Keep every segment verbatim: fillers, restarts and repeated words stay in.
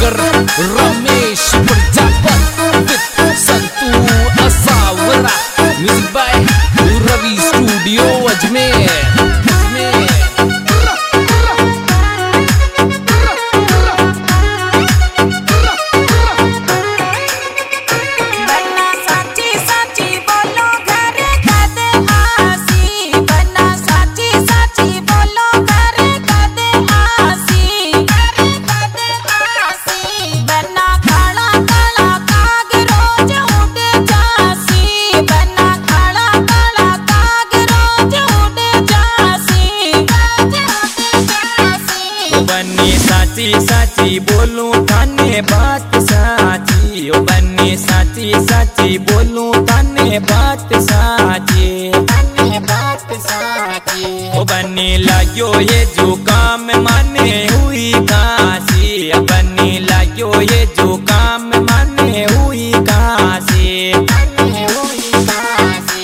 Singer Ramesh Prajapat with Santu Asawara, music by Ravi studio Ajmer. साची साची बोलूं थाने बात साची, ओ बन्नी साची साची बोलूं थाने बात साची, थाने बात साची। ओ बन्नी लाग्यो ये जो काम माने हुई काशी, ओ बन्नी लाग्यो ये जो काम माने हुई काशी, माने हुई काशी।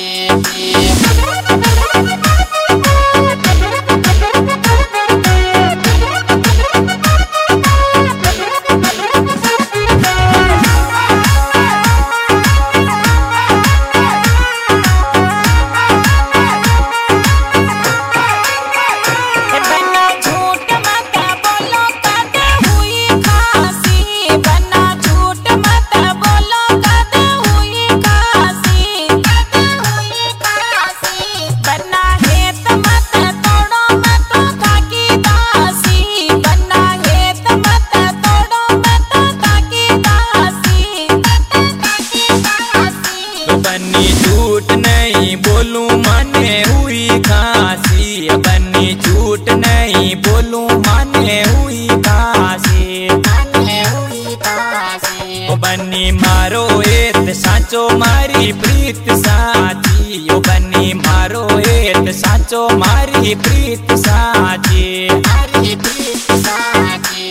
झूठ नहीं बोलूं माने हुई खांसी, बन्नी झूठ नहीं बोलूं माने हुई खांसी, माने हुई खांसी। ओ बन्नी मारो एत साचो मारी प्रीत साची, ओ बन्नी मारो एत साचो मारी प्रीत साची, मारी प्रीत साची।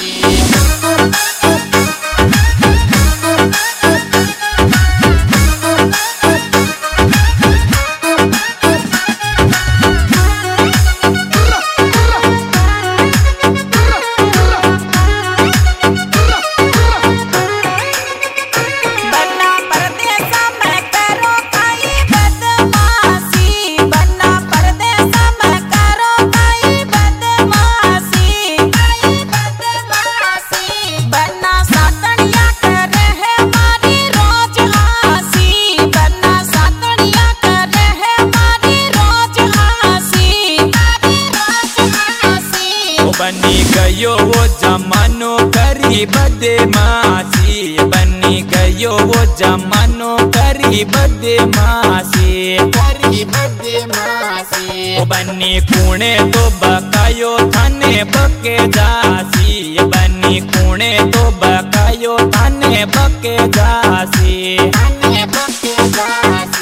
बनी गयो वो जमानो करी बदमाशी, बनी गयो वो जमानो करी बदमाशी, करी बदमाशी। ओ बनी कुणे तो बकायो थाने बके जासी, बनी कुणे तो बकायो थाने बके जासी, थाने बके जासी।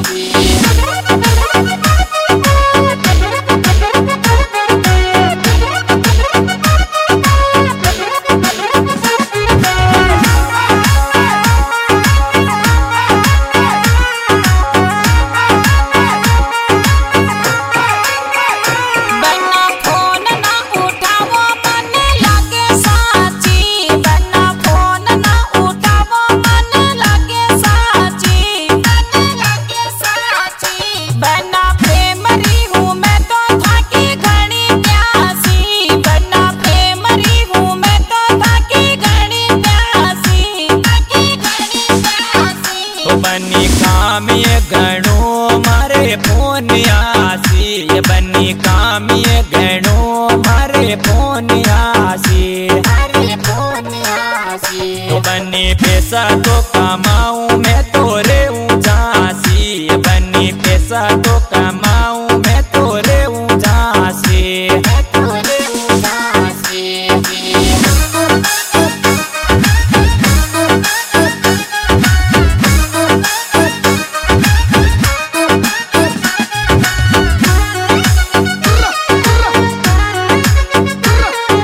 बनी काम ये गणो मारे फोन आसी, बनी काम ये गणो मारे फोन आसी, मारे फोन आसी। तो बनी पैसा तो कमाऊं मैं तो रेऊं झांसी, बनी पैसा तो कमाऊं मैं तो रेऊं झांसी, मैं तो रेऊं झांसी।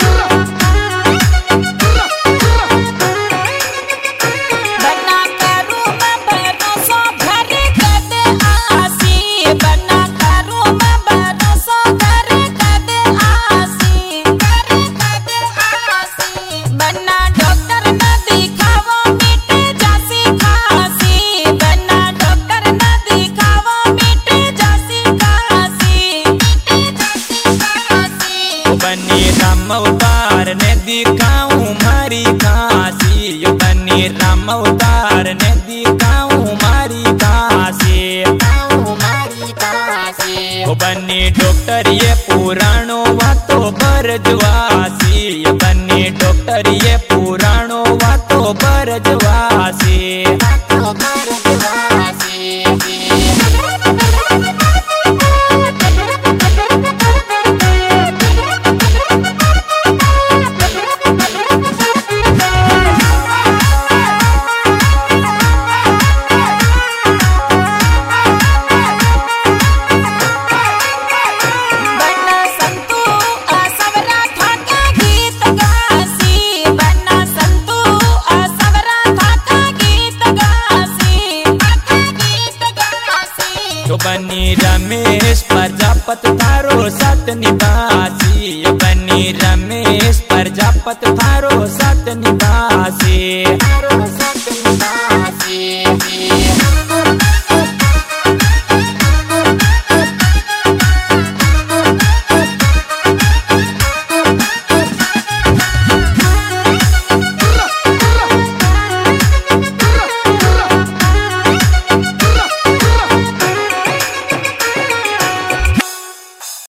बना करूं बनी राम अवतार ने दिखाऊं मारी खांसी, यो बनी राम अवतार ने दिखाऊं मारी खांसी। ओ बनी डॉक्टर ये पुराणो वातो बरजवासी, यो बनी डॉक्टर ये पुराणो वातो बरजवासी। बनी रमेश प्रजापत थारो सत निवासी, बनी रमेश प्रजापत थारो सत निवासी।